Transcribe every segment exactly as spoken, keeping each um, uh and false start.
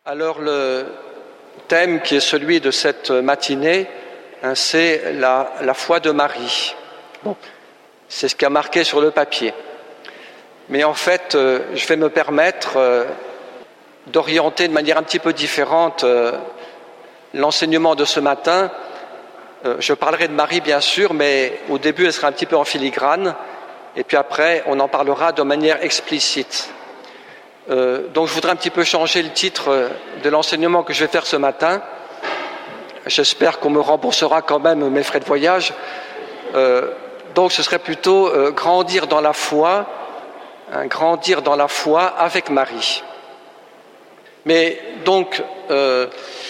Alors le thème qui est celui de cette matinée, hein, c'est la, la foi de Marie. Bon, c'est ce qui a marqué sur le papier. Mais en fait, euh, je vais me permettre euh, d'orienter de manière un petit peu différente euh, l'enseignement de ce matin. Euh, je parlerai de Marie bien sûr, mais au début elle sera un petit peu en filigrane, et puis après on en parlera de manière explicite. Euh, donc je voudrais un petit peu changer le titre de l'enseignement que je vais faire ce matin. J'espère qu'on me remboursera quand même mes frais de voyage. Euh, donc ce serait plutôt euh, grandir dans la foi, hein, grandir dans la foi avec Marie. Mais donc euh,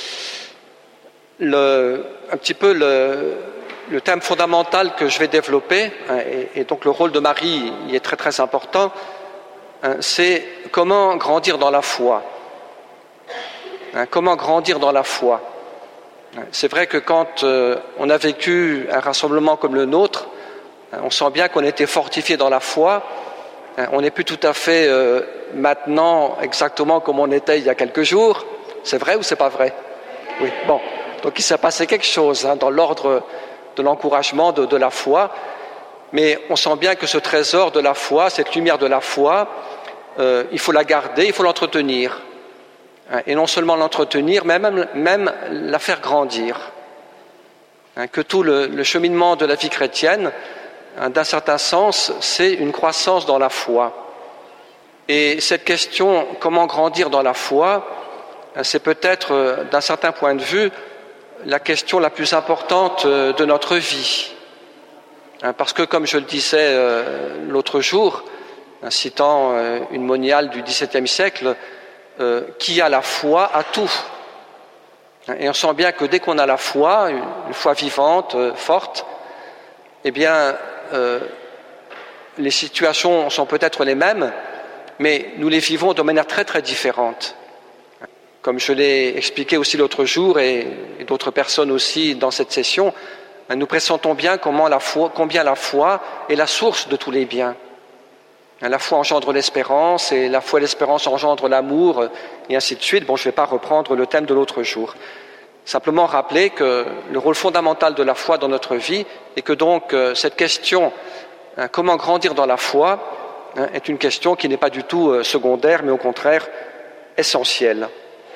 le, un petit peu le, le thème fondamental que je vais développer, hein, et, et donc le rôle de Marie y est très très important, hein, c'est comment grandir dans la foi. Hein, comment grandir dans la foi. C'est vrai que quand euh, on a vécu un rassemblement comme le nôtre, hein, on sent bien qu'on était fortifié dans la foi. Hein, on n'est plus tout à fait euh, maintenant exactement comme on était il y a quelques jours. C'est vrai ou c'est pas vrai? Oui. Bon. Donc il s'est passé quelque chose hein, dans l'ordre de l'encouragement de, de la foi. Mais on sent bien que ce trésor de la foi, cette lumière de la foi, euh, il faut la garder, il faut l'entretenir. Et non seulement l'entretenir, mais même, même la faire grandir. Que tout le, le cheminement de la vie chrétienne, d'un certain sens, c'est une croissance dans la foi. Et cette question, comment grandir dans la foi, c'est peut-être, d'un certain point de vue, la question la plus importante de notre vie. Parce que, comme je le disais l'autre jour, citant une moniale du dix-septième siècle, Euh, qui a la foi a tout. Et on sent bien que dès qu'on a la foi, une, une foi vivante, euh, forte, eh bien, euh, les situations sont peut-être les mêmes, mais nous les vivons de manière très très différente. Comme je l'ai expliqué aussi l'autre jour, et, et d'autres personnes aussi dans cette session, nous pressentons bien comment la foi, combien la foi est la source de tous les biens. La foi engendre l'espérance, et la foi et l'espérance engendrent l'amour, et ainsi de suite. Bon, je ne vais pas reprendre le thème de l'autre jour. Simplement rappeler que le rôle fondamental de la foi dans notre vie, et que donc cette question, hein, comment grandir dans la foi, hein, est une question qui n'est pas du tout secondaire, mais au contraire essentielle.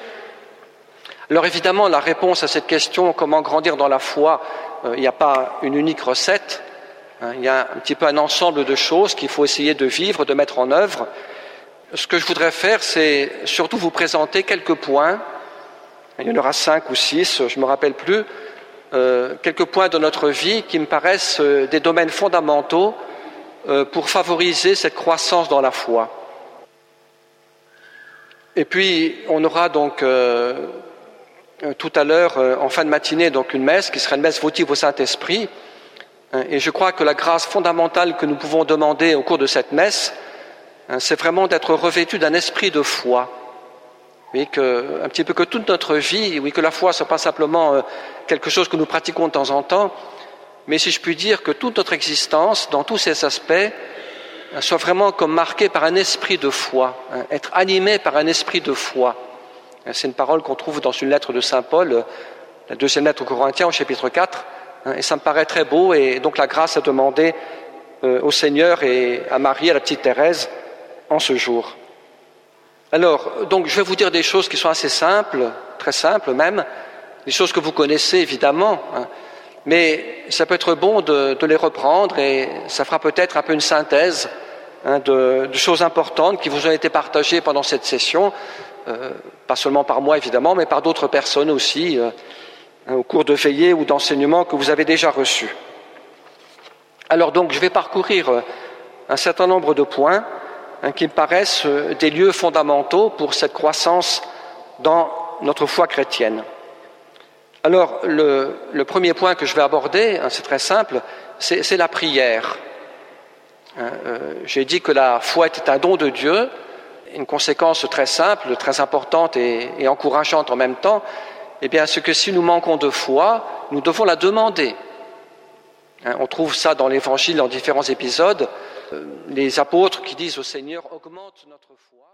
Alors évidemment, la réponse à cette question, comment grandir dans la foi, euh, il n'y a pas une unique recette. Il y a un petit peu un ensemble de choses qu'il faut essayer de vivre, de mettre en œuvre. Ce que je voudrais faire, c'est surtout vous présenter quelques points. Il y en aura cinq ou six, je ne me rappelle plus. Euh, quelques points de notre vie qui me paraissent des domaines fondamentaux euh, pour favoriser cette croissance dans la foi. Et puis, on aura donc euh, tout à l'heure, euh, en fin de matinée, donc une messe qui sera une messe votive au Saint-Esprit. Et je crois que la grâce fondamentale que nous pouvons demander au cours de cette messe, c'est vraiment d'être revêtus d'un esprit de foi. Oui, que, un petit peu que toute notre vie, oui, que la foi ne soit pas simplement quelque chose que nous pratiquons de temps en temps, mais si je puis dire que toute notre existence, dans tous ses aspects, soit vraiment comme marquée par un esprit de foi, être animée par un esprit de foi. C'est une parole qu'on trouve dans une lettre de Saint Paul, la deuxième lettre aux Corinthiens, au chapitre quatre. Et ça me paraît très beau, et donc la grâce à demander euh, au Seigneur et à Marie, à la petite Thérèse, en ce jour. Alors, donc je vais vous dire des choses qui sont assez simples, très simples même, des choses que vous connaissez évidemment, hein, mais ça peut être bon de, de les reprendre, et ça fera peut-être un peu une synthèse hein, de, de choses importantes qui vous ont été partagées pendant cette session, euh, pas seulement par moi évidemment, mais par d'autres personnes aussi, euh, au cours de veillées ou d'enseignements que vous avez déjà reçus. Alors donc, je vais parcourir un certain nombre de points hein, qui me paraissent des lieux fondamentaux pour cette croissance dans notre foi chrétienne. Alors, le, le premier point que je vais aborder, hein, c'est très simple, c'est, c'est la prière. Hein, euh, j'ai dit que la foi était un don de Dieu, une conséquence très simple, très importante et, et encourageante en même temps, eh bien, c'est que si nous manquons de foi, nous devons la demander. Hein, on trouve ça dans l'Évangile, dans différents épisodes. Euh, les apôtres qui disent au Seigneur, augmente notre foi.